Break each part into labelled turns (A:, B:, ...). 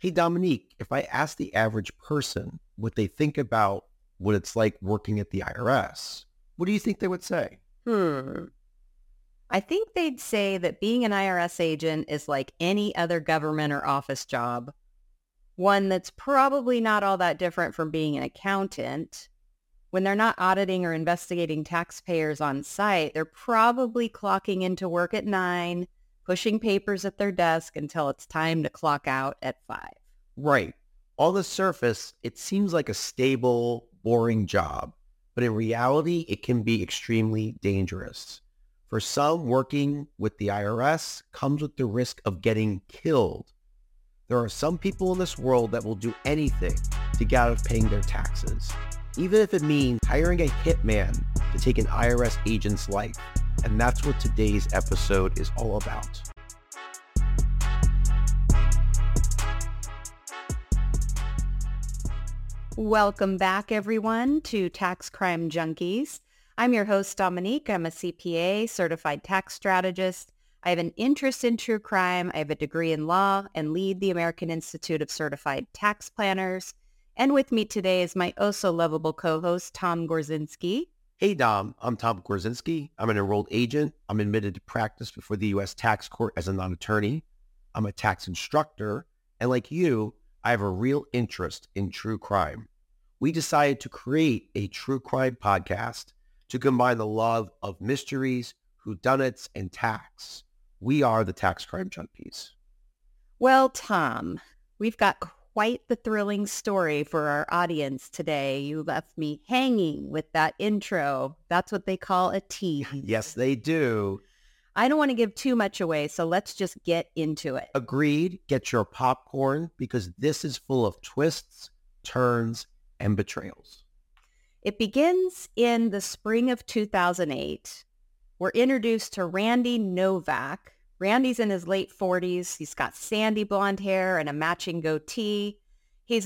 A: Hey, Dominique, if I ask the average person what they think about what it's like working at the IRS, what do you think they would say?
B: I think they'd say that being an IRS agent is like any other government or office job, one that's probably not all that different from being an accountant. When they're not auditing or investigating taxpayers on site, they're probably clocking into work at 9, pushing papers at their desk until it's time to clock out at 5.
A: Right. On the surface, it seems like a stable, boring job, but in reality, it can be extremely dangerous. For some, working with the IRS comes with the risk of getting killed. There are some people in this world that will do anything to get out of paying their taxes, even if it means hiring a hitman to take an IRS agent's life. And that's what today's episode is all about.
B: Welcome back, everyone, to Tax Crime Junkies. I'm your host, Dominique. I'm a CPA, certified tax strategist. I have an interest in true crime. I have a degree in law and lead the American Institute of Certified Tax Planners. And with me today is my oh-so-lovable co-host, Tom Gorzinski.
A: Hey, Dom, I'm Tom Gorzinski. I'm an enrolled agent. I'm admitted to practice before the U.S. Tax Court as a non-attorney. I'm a tax instructor. And like you, I have a real interest in true crime. We decided to create a true crime podcast to combine the love of mysteries, whodunits, and tax. We are the Tax Crime Junkies.
B: Well, Tom, we've got quite the thrilling story for our audience today. You left me hanging with that intro. That's what they call a tease.
A: Yes, they do.
B: I don't want to give too much away, so let's just get into it.
A: Agreed. Get your popcorn because this is full of twists, turns, and betrayals.
B: It begins in the spring of 2008. We're introduced to Randy Novak. Randy's in his late 40s. He's got sandy blonde hair and a matching goatee. He's a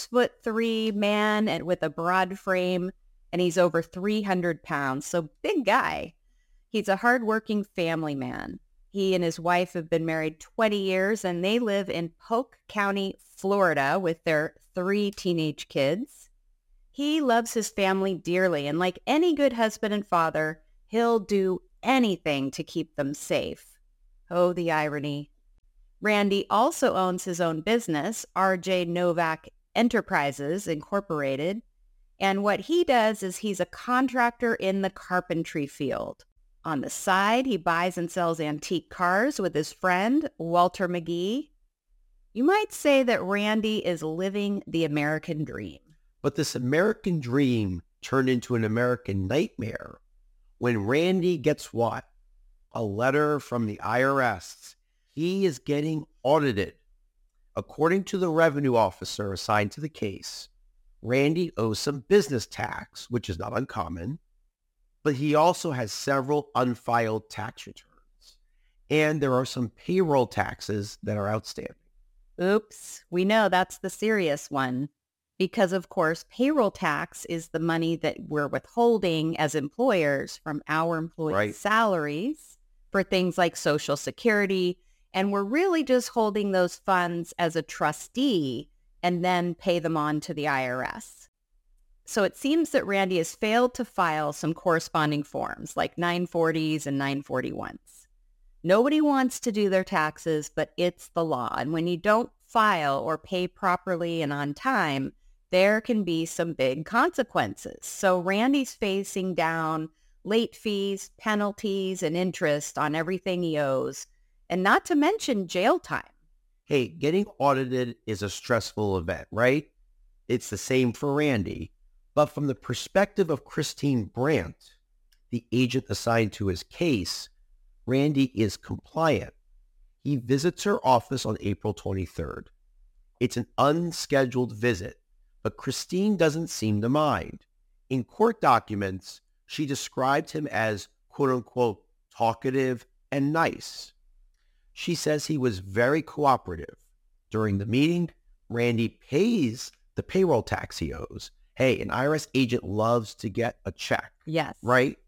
B: 6'3" man and with a broad frame, and he's over 300 pounds, so big guy. He's a hardworking family man. He and his wife have been married 20 years, and they live in Polk County, Florida, with their 3 teenage kids. He loves his family dearly, and like any good husband and father, he'll do anything to keep them safe. Oh, the irony. Randy also owns his own business, RJ Novak Enterprises Incorporated, and what he does is he's a contractor in the carpentry field. On the side, he buys and sells antique cars with his friend, Walter McGee. You might say that Randy is living the American dream.
A: But this American dream turned into an American nightmare when Randy gets what? A letter from the IRS. He is getting audited. According to the revenue officer assigned to the case, Randy owes some business tax, which is not uncommon, but he also has several unfiled tax returns. And there are some payroll taxes that are outstanding.
B: Oops, we know that's the serious one. Because, of course, payroll tax is the money that we're withholding as employers from our employees' salaries for things like Social Security. And we're really just holding those funds as a trustee and then pay them on to the IRS. So it seems that Randy has failed to file some corresponding forms like 940s and 941s. Nobody wants to do their taxes, but it's the law. And when you don't file or pay properly and on time, there can be some big consequences. So Randy's facing down late fees, penalties, and interest on everything he owes, and not to mention jail time.
A: Hey, getting audited is a stressful event, right? It's the same for Randy. But from the perspective of Christine Brandt, the agent assigned to his case, Randy is compliant. He visits her office on April 23rd. It's an unscheduled visit, but Christine doesn't seem to mind. In court documents, she described him as, quote unquote, talkative and nice. She says he was very cooperative. During the meeting, Randy pays the payroll tax he owes. Hey, an IRS agent loves to get a check.
B: Yes.
A: Right?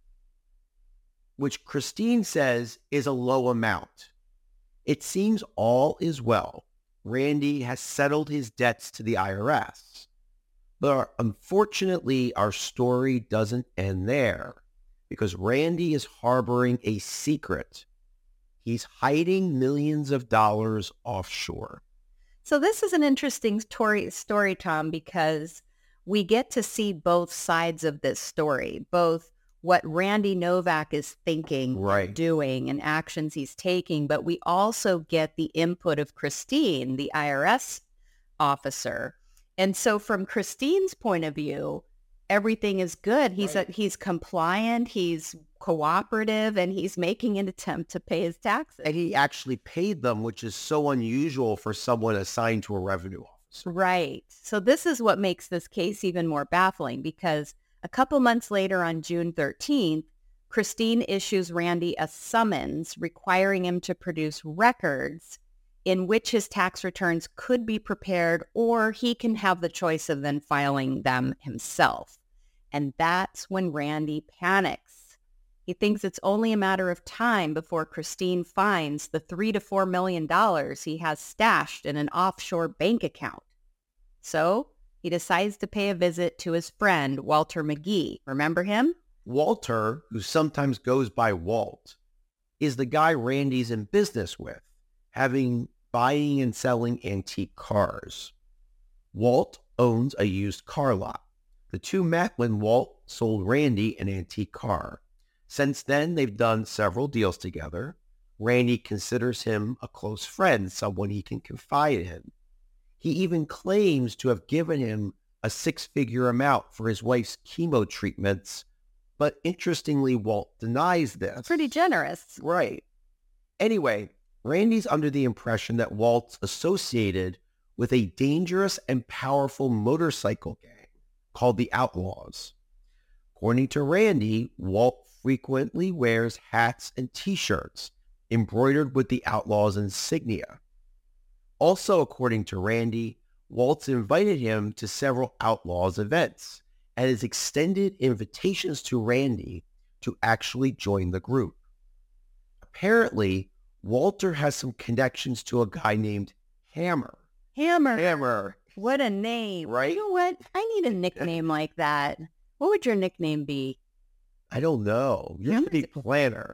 A: Which Christine says is a low amount. It seems all is well Randy has settled his debts to the IRS. But unfortunately, our story doesn't end there because Randy is harboring a secret. He's hiding millions of dollars offshore.
B: So this is an interesting story, Tom, because we get to see both sides of this story, both what Randy Novak is thinking,
A: Right.
B: doing, and actions he's taking, but we also get the input of Christine, the IRS officer. And so from Christine's point of view, everything is good. He's compliant, he's cooperative, and he's making an attempt to pay his taxes.
A: And he actually paid them, which is so unusual for someone assigned to a revenue officer.
B: Right. So this is what makes this case even more baffling because a couple months later on June 13th, Christine issues Randy a summons requiring him to produce records in which his tax returns could be prepared or he can have the choice of then filing them himself. And that's when Randy panics. He thinks it's only a matter of time before Christine finds the $3 to $4 million he has stashed in an offshore bank account. So he decides to pay a visit to his friend, Walter McGee. Remember him?
A: Walter, who sometimes goes by Walt, is the guy Randy's in business with, buying and selling antique cars. Walt owns a used car lot. The two met when Walt sold Randy an antique car. Since then, they've done several deals together. Randy considers him a close friend, someone he can confide in. He even claims to have given him a six-figure amount for his wife's chemo treatments, but interestingly, Walt denies this.
B: Pretty generous.
A: Right. Anyway, Randy's under the impression that Walt's associated with a dangerous and powerful motorcycle gang called the Outlaws. According to Randy, Walt frequently wears hats and T-shirts embroidered with the Outlaws insignia. Also, according to Randy, Walt's invited him to several Outlaws events and has extended invitations to Randy to actually join the group. Apparently, Walter has some connections to a guy named Hammer.
B: Hammer. What a name.
A: Right?
B: You know what? I need a nickname like that. What would your nickname be?
A: I don't know. You're
B: Hammer's
A: the planner.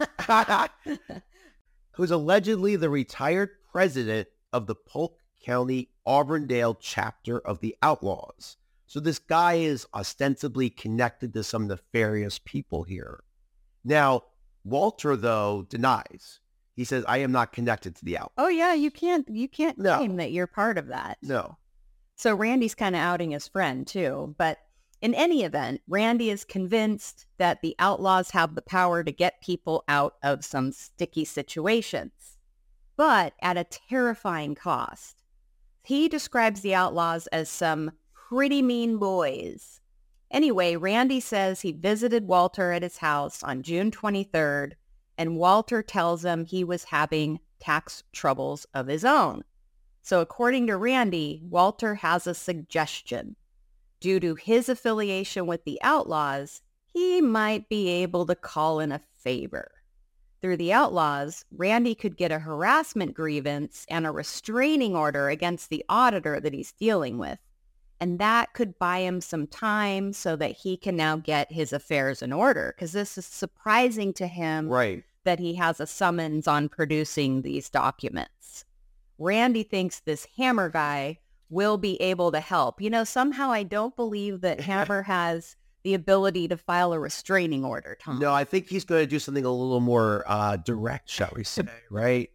A: Who's allegedly the retired president of the Polk County Auburndale chapter of the Outlaws. So this guy is ostensibly connected to some nefarious people here. Now, Walter, though, denies. He says, I am not connected to the Outlaws.
B: Oh yeah, you can't
A: No.
B: claim that you're part of that.
A: No.
B: So Randy's kind of outing his friend too. But in any event, Randy is convinced that the Outlaws have the power to get people out of some sticky situations, but at a terrifying cost. He describes the Outlaws as some pretty mean boys. Anyway, Randy says he visited Walter at his house on June 23rd, and Walter tells him he was having tax troubles of his own. So according to Randy, Walter has a suggestion. Due to his affiliation with the Outlaws, he might be able to call in a favor. Through the Outlaws, Randy could get a harassment grievance and a restraining order against the auditor that he's dealing with. And that could buy him some time so that he can now get his affairs in order. Because this is surprising to him
A: Right.
B: that he has a summons on producing these documents. Randy thinks this Hammer guy will be able to help. You know, somehow I don't believe that Hammer has the ability to file a restraining order, Tom.
A: No, I think he's going to do something a little more direct, shall we say, right?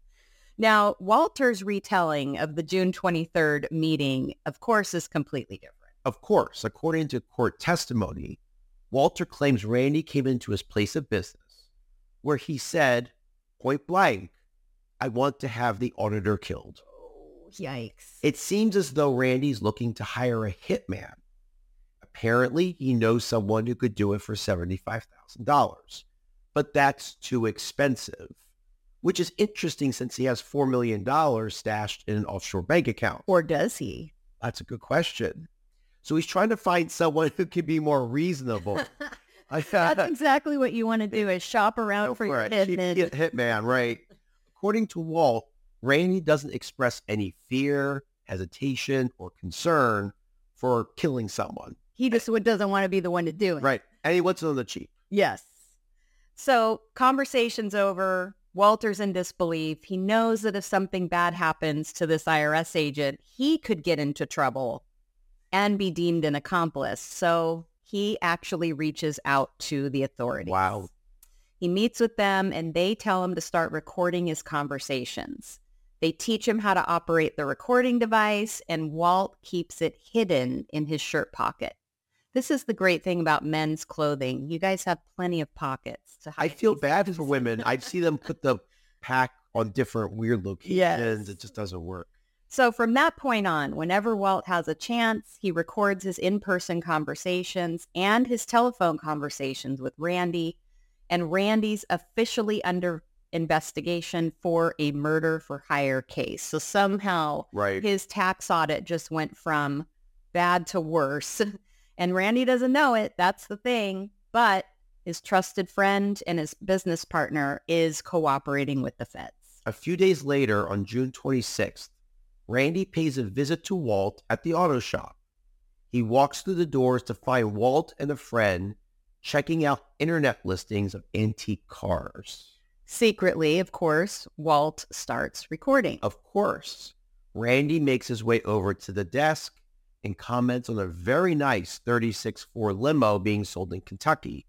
B: Now, Walter's retelling of the June 23rd meeting, of course, is completely different.
A: Of course, according to court testimony, Walter claims Randy came into his place of business where he said, point blank, I want to have the auditor killed.
B: Oh, yikes.
A: It seems as though Randy's looking to hire a hitman. Apparently, he knows someone who could do it for $75,000, but that's too expensive, which is interesting since he has $4 million stashed in an offshore bank account.
B: Or does he?
A: That's a good question. So he's trying to find someone who can be more reasonable.
B: That's exactly what you want to do is shop around
A: Go
B: for your
A: it.
B: hitman.
A: Hitman, right. According to Walt, Randy doesn't express any fear, hesitation, or concern for killing someone.
B: He just doesn't want to be the one to do it.
A: Right. And he wants it on the cheap.
B: Yes. So conversation's over. Walter's in disbelief. He knows that if something bad happens to this IRS agent, he could get into trouble and be deemed an accomplice. So he actually reaches out to the authorities.
A: Wow.
B: He meets with them and they tell him to start recording his conversations. They teach him how to operate the recording device, and Walt keeps it hidden in his shirt pocket. This is the great thing about men's clothing. You guys have plenty of pockets to hide.
A: I feel bad for women. I see them put the pack on different weird locations.
B: Yes.
A: It just doesn't work.
B: So from that point on, whenever Walt has a chance, he records his in-person conversations and his telephone conversations with Randy. And Randy's officially under investigation for a murder for hire case. So somehow his tax audit just went from bad to worse. And Randy doesn't know it. That's the thing. But his trusted friend and his business partner is cooperating with the feds.
A: A few days later, on June 26th, Randy pays a visit to Walt at the auto shop. He walks through the doors to find Walt and a friend checking out internet listings of antique cars.
B: Secretly, of course, Walt starts recording.
A: Of course. Randy makes his way over to the desk and comments on a very nice 36 Ford limo being sold in Kentucky.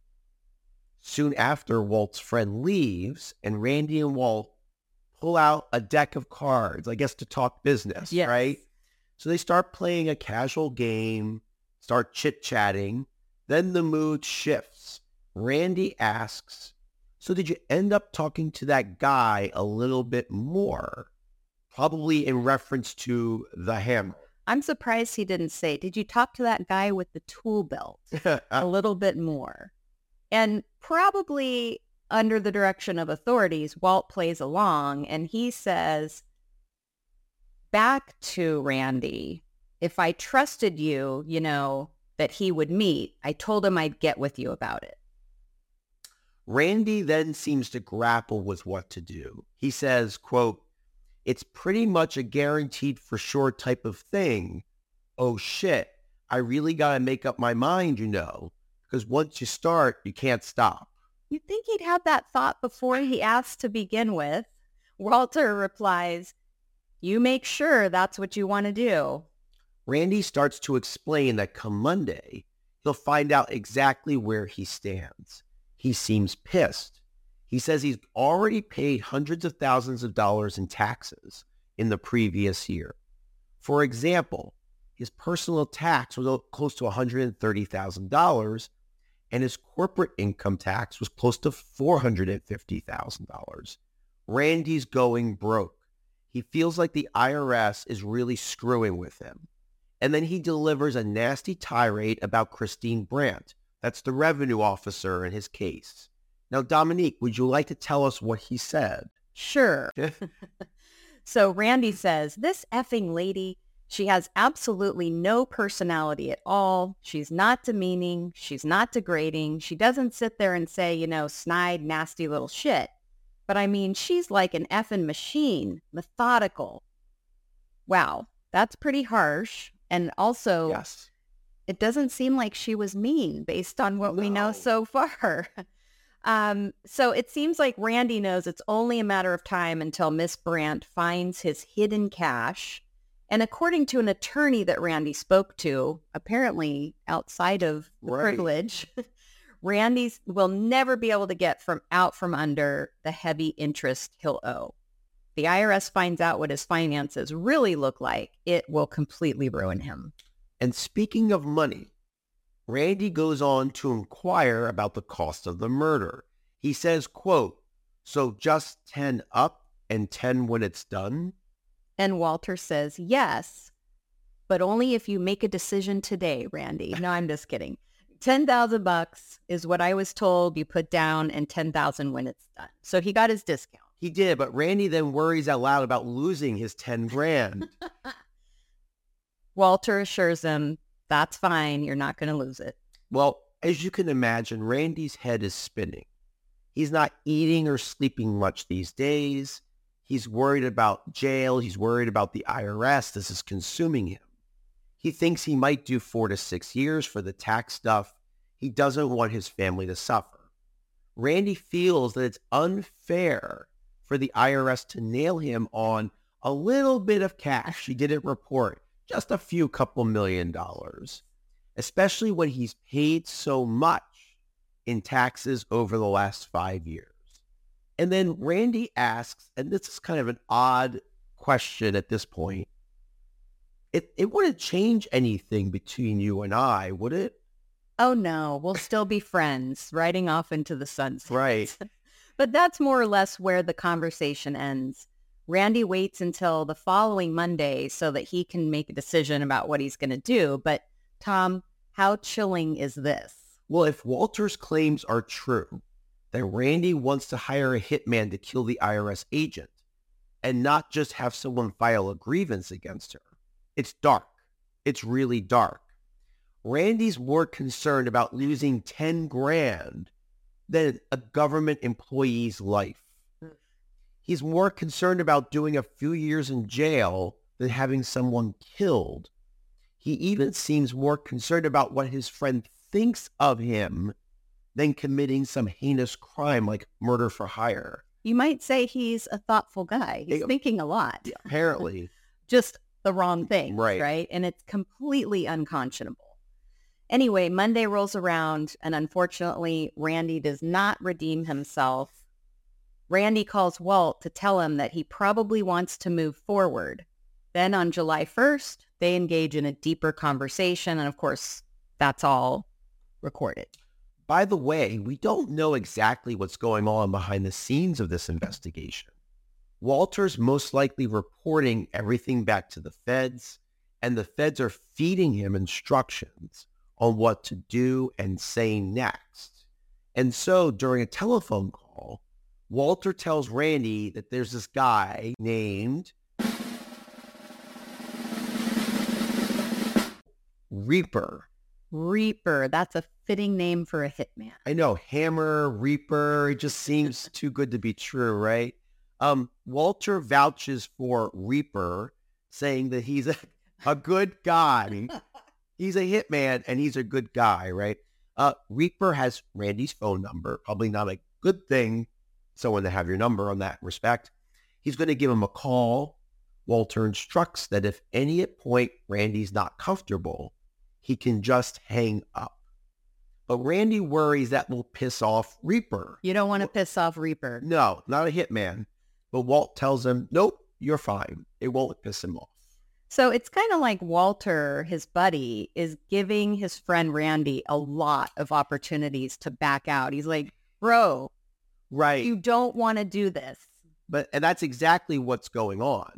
A: Soon after, Walt's friend leaves, and Randy and Walt pull out a deck of cards, I guess to talk business,
B: yes.
A: right? So they start playing a casual game, start chit-chatting. Then the mood shifts. Randy asks, so did you end up talking to that guy a little bit more? Probably in reference to the hammer.
B: I'm surprised he didn't say, did you talk to that guy with the tool belt a little bit more? And probably under the direction of authorities, Walt plays along and he says back to Randy, if I trusted you, that he would meet, I told him I'd get with you about it.
A: Randy then seems to grapple with what to do. He says, quote, it's pretty much a guaranteed for sure type of thing. Oh shit, I really got to make up my mind, because once you start, you can't stop.
B: You'd think he'd have that thought before he asks to begin with. Walter replies, you make sure that's what you want to do.
A: Randy starts to explain that come Monday, he'll find out exactly where he stands. He seems pissed. He says he's already paid hundreds of thousands of dollars in taxes in the previous year. For example, his personal tax was close to $130,000, and his corporate income tax was close to $450,000. Randy's going broke. He feels like the IRS is really screwing with him. And then he delivers a nasty tirade about Christine Brandt. That's the revenue officer in his case. Now, Dominique, would you like to tell us what he said?
B: Sure. So Randy says, this effing lady, she has absolutely no personality at all. She's not demeaning. She's not degrading. She doesn't sit there and say, snide, nasty little shit. But I mean, she's like an effing machine, methodical. Wow, that's pretty harsh. And also,
A: yes,
B: it doesn't seem like she was mean based on what we know so far. So it seems like Randy knows it's only a matter of time until Miss Brandt finds his hidden cash. And according to an attorney that Randy spoke to, apparently outside of the privilege, Randy will never be able to get out from under the heavy interest he'll owe. The IRS finds out what his finances really look like, it will completely ruin him.
A: And speaking of money, Randy goes on to inquire about the cost of the murder. He says, quote, so just 10 up and 10 when it's done?
B: And Walter says, yes, but only if you make a decision today, Randy. No, I'm just kidding. $10,000 is what I was told you put down, and 10,000 when it's done. So he got his discount.
A: He did, but Randy then worries out loud about losing his 10 grand.
B: Walter assures him, that's fine. You're not going to lose it.
A: Well, as you can imagine, Randy's head is spinning. He's not eating or sleeping much these days. He's worried about jail. He's worried about the IRS. This is consuming him. He thinks he might do 4 to 6 years for the tax stuff. He doesn't want his family to suffer. Randy feels that it's unfair for the IRS to nail him on a little bit of cash. He didn't report just a few couple $1,000,000, especially when he's paid so much in taxes over the last 5 years. And then Randy asks, and this is kind of an odd question at this point, it wouldn't change anything between you and I, would it?
B: Oh no, we'll still be friends, riding off into the sunset.
A: Right.
B: But that's more or less where the conversation ends. Randy waits until the following Monday so that he can make a decision about what he's going to do. But Tom, how chilling is this?
A: Well, if Walter's claims are true, that Randy wants to hire a hitman to kill the IRS agent and not just have someone file a grievance against her, it's dark. It's really dark. Randy's more concerned about losing 10 grand than a government employee's life. He's more concerned about doing a few years in jail than having someone killed. He even seems more concerned about what his friend thinks of him than committing some heinous crime like murder for hire.
B: You might say he's a thoughtful guy. He's thinking a lot.
A: Apparently.
B: Just the wrong thing,
A: right?
B: And it's completely unconscionable. Anyway, Monday rolls around, and unfortunately, Randy does not redeem himself. Randy calls Walt to tell him that he probably wants to move forward. Then on July 1st, they engage in a deeper conversation, and of course, that's all recorded.
A: By the way, we don't know exactly what's going on behind the scenes of this investigation. Walter's most likely reporting everything back to the feds, and the feds are feeding him instructions on what to do and say next. And so during a telephone call, Walter tells Randy that there's this guy named Reaper.
B: Reaper, that's a fitting name for a hitman.
A: I know, Hammer, Reaper, it just seems too good to be true, right? Walter vouches for Reaper, saying that he's a good guy. He's a hitman and he's a good guy, right? Reaper has Randy's phone number, probably not a good thing, someone to have your number on that respect. He's going to give him a call. Walter instructs that if any point Randy's not comfortable, he can just hang up. But Randy worries that will piss off Reaper.
B: You don't want to piss off Reaper.
A: No, not a hitman. But Walt tells him, nope, you're fine. It won't piss him off.
B: So it's kind of like Walter, his buddy, is giving his friend Randy a lot of opportunities to back out. He's like, bro,
A: right,
B: you don't want to do this.
A: And that's exactly what's going on.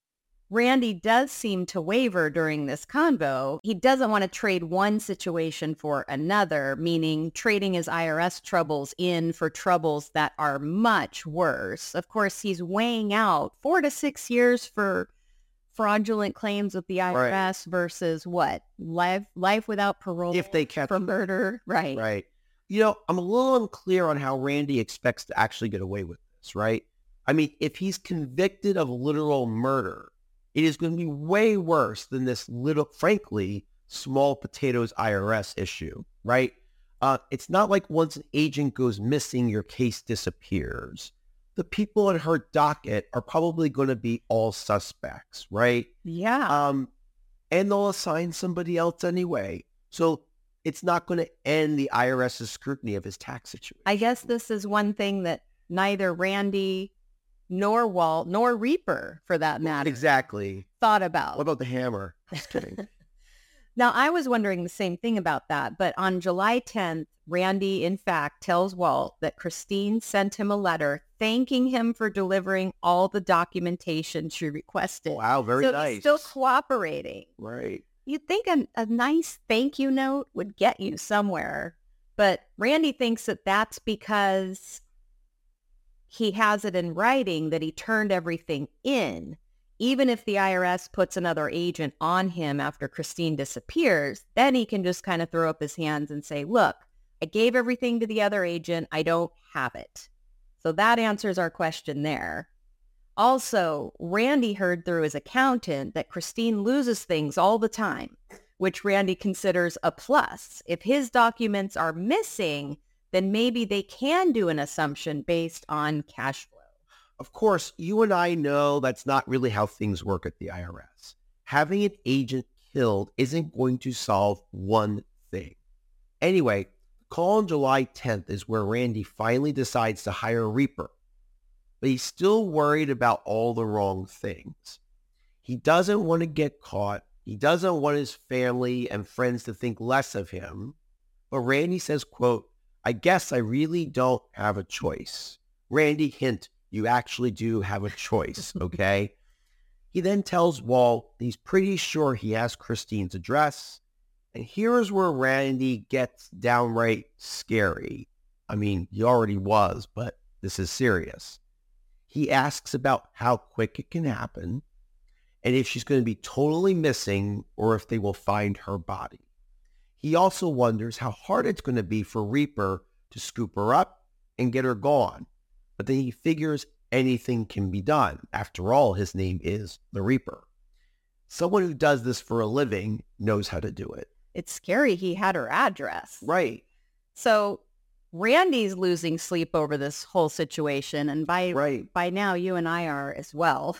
B: Randy does seem to waver during this convo. He doesn't want to trade one situation for another, meaning trading his IRS troubles in for troubles that are much worse. Of course, he's weighing out 4 to 6 years for fraudulent claims with the IRS versus what? Life without parole
A: if they catch
B: for murder. Right.
A: Right. You know, I'm a little unclear on how Randy expects to actually get away with this, right? I mean, if he's convicted of literal murder, it is going to be way worse than this little, frankly, small potatoes IRS issue, right? It's not like once an agent goes missing, your case disappears. The people on her docket are probably going to be all suspects, right?
B: Yeah.
A: And they'll assign somebody else anyway. So it's not going to end the IRS's scrutiny of his tax situation.
B: I guess this is one thing that neither Randy nor Walt, nor Reaper, for that matter,
A: exactly
B: thought about.
A: What about the hammer? Just kidding.
B: Now, I was wondering the same thing about that, but on July 10th, Randy, in fact, tells Walt that Christine sent him a letter thanking him for delivering all the documentation she requested.
A: Wow, very
B: so
A: nice.
B: He's still cooperating.
A: Right.
B: You'd think a nice thank you note would get you somewhere, but Randy thinks that that's because he has it in writing that he turned everything in. Even if the IRS puts another agent on him after Christine disappears, then he can just kind of throw up his hands and say, look, I gave everything to the other agent. I don't have it. So that answers our question there. Also, Randy heard through his accountant that Christine loses things all the time, which Randy considers a plus. If his documents are missing, then maybe they can do an assumption based on cash flow.
A: Of course, you and I know that's not really how things work at the IRS. Having an agent killed isn't going to solve one thing. Anyway, the call on July 10th is where Randy finally decides to hire Reaper, but he's still worried about all the wrong things. He doesn't want to get caught. He doesn't want his family and friends to think less of him. But Randy says, quote, "I guess I really don't have a choice." Randy, hint, you actually do have a choice, okay? He then tells Walt he's pretty sure he has Christine's address. And here's where Randy gets downright scary. I mean, he already was, but this is serious. He asks about how quick it can happen and if she's going to be totally missing or if they will find her body. He also wonders how hard it's going to be for Reaper to scoop her up and get her gone. But then he figures anything can be done. After all, his name is the Reaper. Someone who does this for a living knows how to do it.
B: It's scary he had her address.
A: Right.
B: So Randy's losing sleep over this whole situation. And by now, you and I are as well.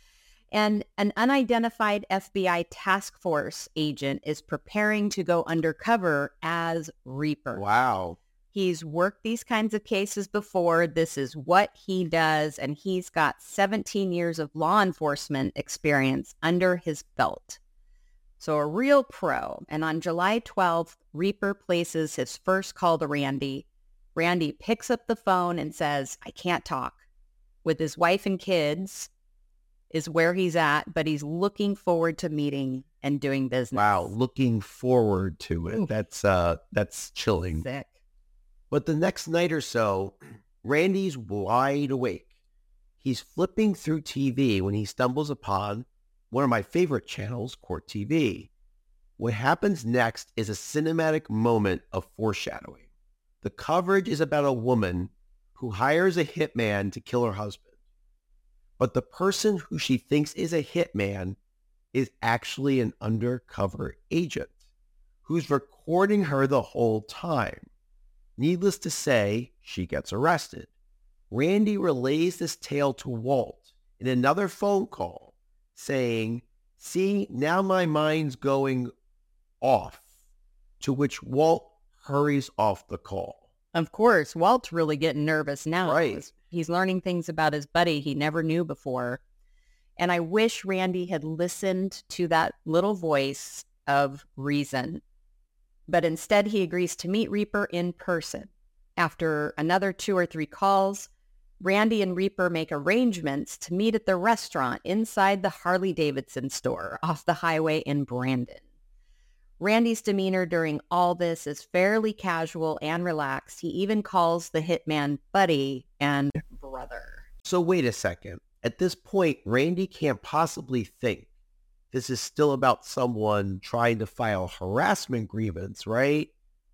B: And an unidentified FBI task force agent is preparing to go undercover as Reaper.
A: Wow.
B: He's worked these kinds of cases before. This is what he does. And he's got 17 years of law enforcement experience under his belt. So a real pro. And on July 12th, Reaper places his first call to Randy. Randy picks up the phone and says, "I can't talk." With his wife and kids is where he's at, but he's looking forward to meeting and doing business.
A: Wow, looking forward to it. That's chilling.
B: Sick.
A: But the next night or so, Randy's wide awake. He's flipping through TV when he stumbles upon one of my favorite channels, Court TV. What happens next is a cinematic moment of foreshadowing. The coverage is about a woman who hires a hitman to kill her husband. But the person who she thinks is a hitman is actually an undercover agent who's recording her the whole time. Needless to say, she gets arrested. Randy relays this tale to Walt in another phone call, saying, "See, now my mind's going off," to which Walt hurries off the call.
B: Of course, Walt's really getting nervous now.
A: Right.
B: He's learning things about his buddy he never knew before. And I wish Randy had listened to that little voice of reason. But instead, he agrees to meet Reaper in person. After another 2 or 3 calls, Randy and Reaper make arrangements to meet at the restaurant inside the Harley-Davidson store off the highway in Brandon. Randy's demeanor during all this is fairly casual and relaxed. He even calls the hitman buddy and brother.
A: So wait a second. At this point, Randy can't possibly think this is still about someone trying to file harassment grievance, right?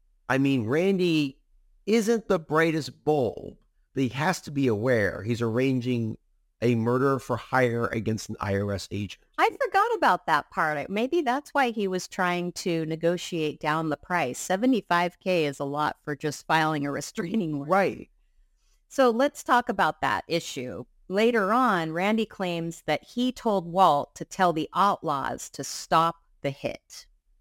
A: I mean, Randy isn't the brightest bulb, but he has to be aware he's arranging a murder for hire against an IRS agent.
B: I forgot about that part. Maybe that's why he was trying to negotiate down the price. $75K is a lot for just filing a restraining order.
A: Right.
B: So let's talk about that issue. Later on, Randy claims that he told Walt to tell the outlaws to stop the hit.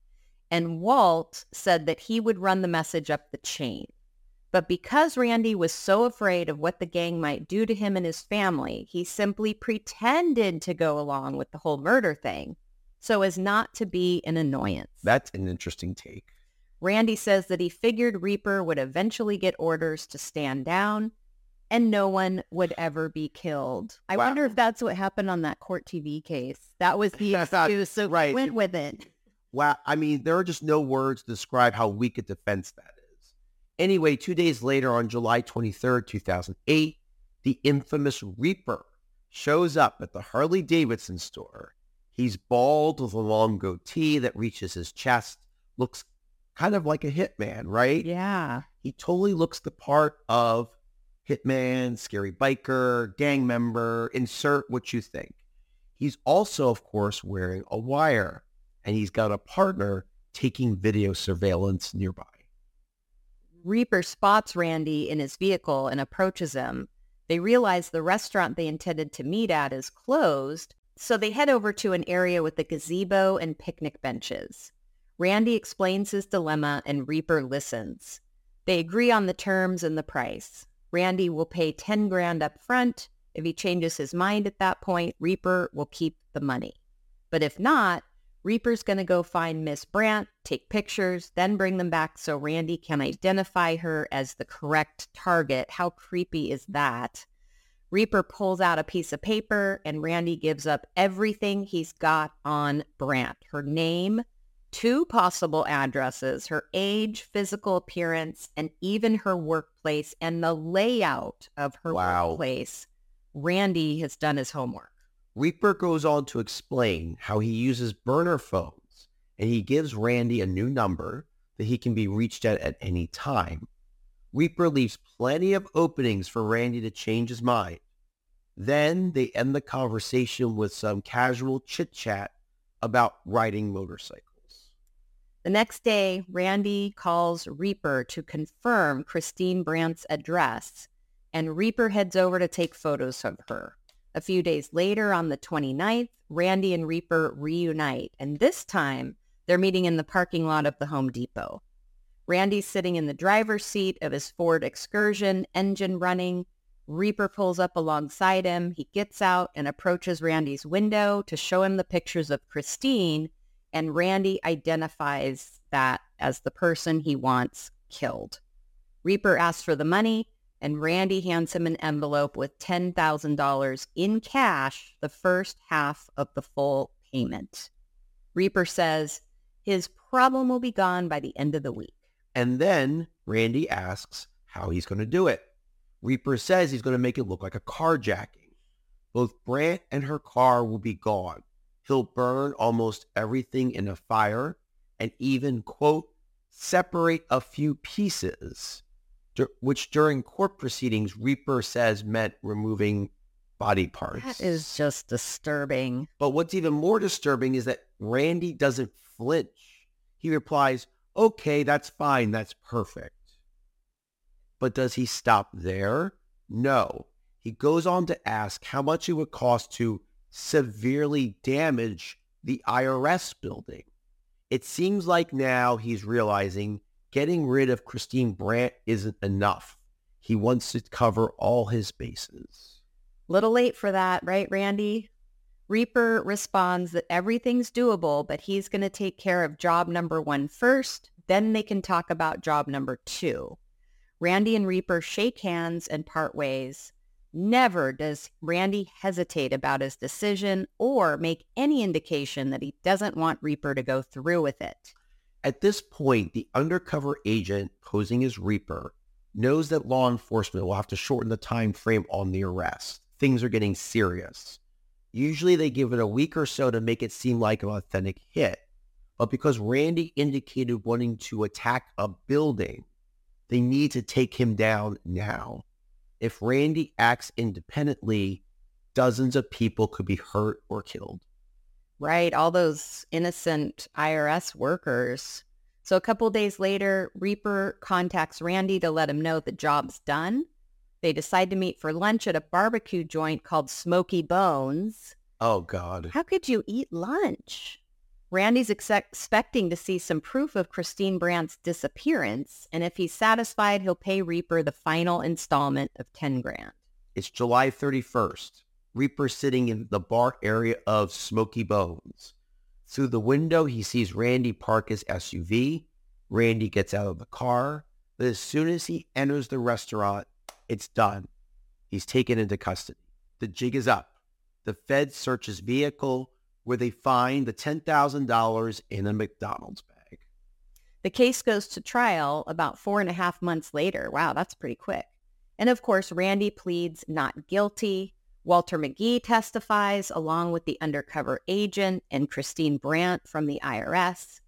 B: And Walt said that he would run the message up the chain. But because Randy was so afraid of what the gang might do to him and his family, he simply pretended to go along with the whole murder thing so as not to be an annoyance.
A: That's an interesting take.
B: Randy says that he figured Reaper would eventually get orders to stand down and no one would ever be killed. I wonder if that's what happened on that Court TV case. That was the excuse, so
A: right.
B: He went with it.
A: Wow. I mean, there are just no words to describe how weak a defense that is. Anyway, 2 days later on July 23rd, 2008, the infamous Reaper shows up at the Harley-Davidson store. He's bald with a long goatee that reaches his chest, looks kind of like a hitman, right?
B: Yeah.
A: He totally looks the part of Hitman, scary biker, gang member, insert what you think. He's also, of course, wearing a wire, and he's got a partner taking video surveillance nearby.
B: Reaper spots Randy in his vehicle and approaches him. They realize the restaurant they intended to meet at is closed, so they head over to an area with a gazebo and picnic benches. Randy explains his dilemma and Reaper listens. They agree on the terms and the price. Randy will pay $10,000 up front. If he changes his mind at that point, Reaper will keep the money. But if not, Reaper's going to go find Miss Brandt, take pictures, then bring them back so Randy can identify her as the correct target. How creepy is that? Reaper pulls out a piece of paper and Randy gives up everything he's got on Brandt. Her name, 2 possible addresses, her age, physical appearance, and even her workplace and the layout of her workplace. Randy has done his homework.
A: Reaper goes on to explain how he uses burner phones, and he gives Randy a new number that he can be reached at any time. Reaper leaves plenty of openings for Randy to change his mind. Then they end the conversation with some casual chit-chat about riding motorcycles.
B: The next day, Randy calls Reaper to confirm Christine Brandt's address, and Reaper heads over to take photos of her. A few days later, on the 29th, Randy and Reaper reunite, and this time they're meeting in the parking lot of the Home Depot. Randy's sitting in the driver's seat of his Ford Excursion, engine running. Reaper pulls up alongside him. He gets out and approaches Randy's window to show him the pictures of Christine, and Randy identifies that as the person he wants killed. Reaper asks for the money, and Randy hands him an envelope with $10,000 in cash, the first half of the full payment. Reaper says his problem will be gone by the end of the week.
A: And then Randy asks how he's going to do it. Reaper says he's going to make it look like a carjacking. Both Brandt and her car will be gone. He'll burn almost everything in a fire and even, quote, separate a few pieces, which during court proceedings, Reaper says meant removing body parts.
B: That is just disturbing.
A: But what's even more disturbing is that Randy doesn't flinch. He replies, okay, that's fine, that's perfect. But does he stop there? No. He goes on to ask how much it would cost to severely damage the IRS building. It seems like now he's realizing getting rid of Christine Brandt isn't enough. He wants to cover all his bases.
B: Little late for that, right, Randy? Reaper responds that everything's doable, but he's going to take care of job number 1 first, then they can talk about job number 2. Randy and Reaper shake hands and part ways. Never does Randy hesitate about his decision or make any indication that he doesn't want Reaper to go through with it.
A: At this point, the undercover agent posing as Reaper knows that law enforcement will have to shorten the time frame on the arrest. Things are getting serious. Usually they give it a week or so to make it seem like an authentic hit. But because Randy indicated wanting to attack a building, they need to take him down now. If Randy acts independently, dozens of people could be hurt or killed.
B: Right, all those innocent IRS workers. So a couple days later, Reaper contacts Randy to let him know the job's done. They decide to meet for lunch at a barbecue joint called Smoky Bones.
A: Oh, God.
B: How could you eat lunch? Randy's expecting to see some proof of Christine Brandt's disappearance, and if he's satisfied, he'll pay Reaper the final installment of $10,000.
A: It's July 31st. Reaper sitting in the bar area of Smoky Bones. Through the window, he sees Randy park his SUV. Randy gets out of the car, but as soon as he enters the restaurant, it's done. He's taken into custody. The jig is up. The feds search his vehicle, where they find the $10,000 in a McDonald's bag.
B: The case goes to trial about 4.5 months later. Wow, that's pretty quick. And of course, Randy pleads not guilty. Walter McGee testifies along with the undercover agent and Christine Brandt from the IRS.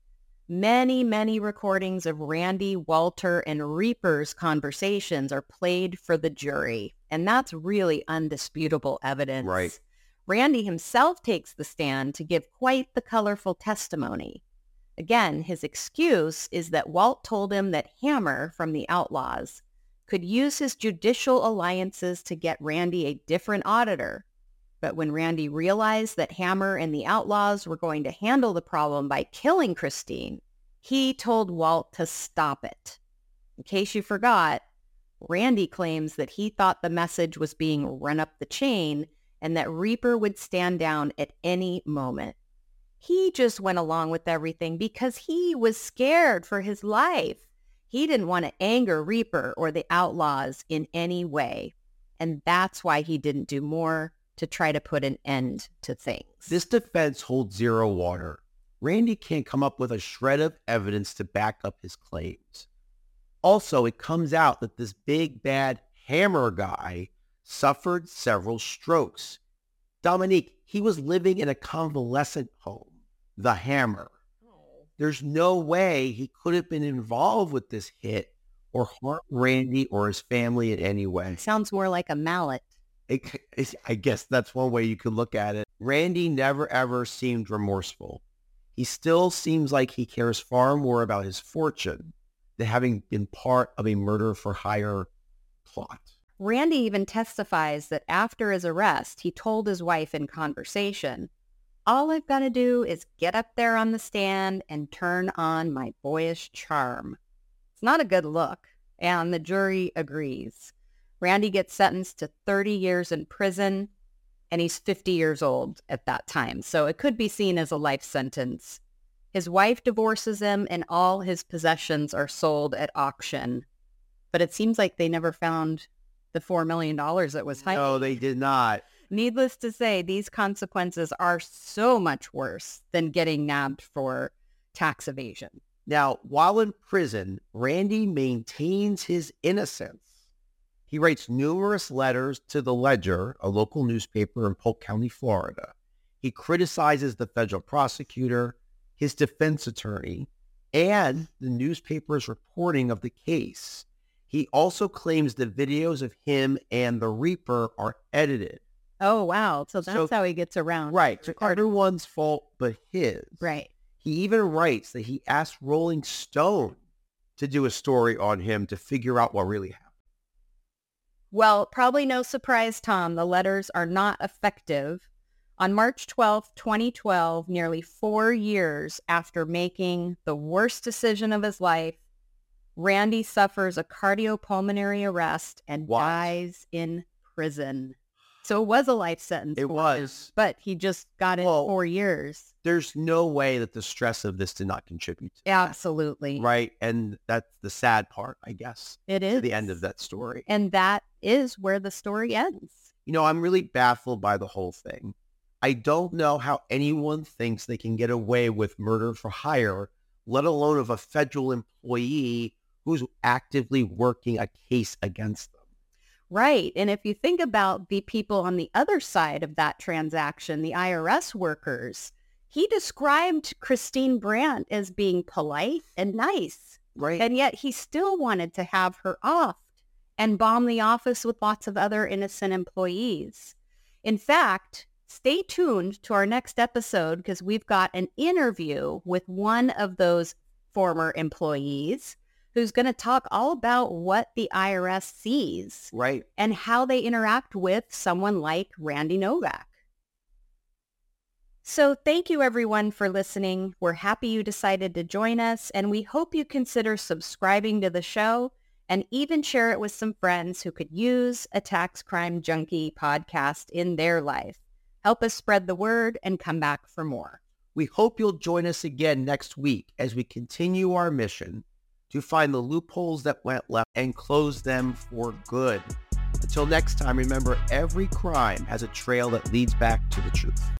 B: Many, many recordings of Randy, Walter, and Reaper's conversations are played for the jury, and that's really undisputable evidence.
A: Right.
B: Randy himself takes the stand to give quite the colorful testimony. Again, his excuse is that Walt told him that Hammer from the Outlaws could use his judicial alliances to get Randy a different auditor. But when Randy realized that Hammer and the Outlaws were going to handle the problem by killing Christine, he told Walt to stop it. In case you forgot, Randy claims that he thought the message was being run up the chain and that Reaper would stand down at any moment. He just went along with everything because he was scared for his life. He didn't want to anger Reaper or the Outlaws in any way. And that's why he didn't do more to try to put an end to things.
A: This defense holds zero water. Randy can't come up with a shred of evidence to back up his claims. Also, it comes out that this big bad Hammer guy suffered several strokes. Dominique, he was living in a convalescent home, the Hammer. There's no way he could have been involved with this hit or harm Randy or his family in any way.
B: Sounds more like a mallet.
A: I guess that's one way you could look at it. Randy never ever seemed remorseful. He still seems like he cares far more about his fortune than having been part of a murder for hire plot.
B: Randy even testifies that after his arrest, he told his wife in conversation, "All I've got to do is get up there on the stand and turn on my boyish charm." It's not a good look, and the jury agrees. Randy gets sentenced to 30 years in prison, and he's 50 years old at that time, so it could be seen as a life sentence. His wife divorces him, and all his possessions are sold at auction. But it seems like they never found the $4 million that was hiding.
A: No, they did not.
B: Needless to say, these consequences are so much worse than getting nabbed for tax evasion.
A: Now, while in prison, Randy maintains his innocence. He writes numerous letters to the Ledger, a local newspaper in Polk County, Florida. He criticizes the federal prosecutor, his defense attorney, and the newspaper's reporting of the case. He also claims the videos of him and the Reaper are edited.
B: Oh, wow. So that's how he gets around.
A: Right. So everyone's fault but his.
B: Right.
A: He even writes that he asked Rolling Stone to do a story on him to figure out what really happened.
B: Well, probably no surprise, Tom, the letters are not effective. On March 12th, 2012, nearly 4 years after making the worst decision of his life, Randy suffers a cardiopulmonary arrest and dies in prison. So it was a life sentence.
A: It was.
B: But he just got it 4 years.
A: There's no way that the stress of this did not contribute to
B: Absolutely.
A: that, right? And that's the sad part, I guess.
B: It is.
A: The end of that story.
B: And that is where the story ends.
A: You know, I'm really baffled by the whole thing. I don't know how anyone thinks they can get away with murder for hire, let alone of a federal employee who's actively working a case against them.
B: Right. And if you think about the people on the other side of that transaction, the IRS workers, he described Christine Brandt as being polite and nice.
A: Right.
B: And yet he still wanted to have her offed and bomb the office with lots of other innocent employees. In fact, stay tuned to our next episode because we've got an interview with one of those former employees who's going to talk all about what the IRS sees.
A: Right.
B: And how they interact with someone like Randy Novak. So thank you everyone for listening. We're happy you decided to join us, and we hope you consider subscribing to the show and even share it with some friends who could use a Tax Crime Junkie podcast in their life. Help us spread the word and come back for more.
A: We hope you'll join us again next week as we continue our mission to find the loopholes that went left and close them for good. Until next time, remember, every crime has a trail that leads back to the truth.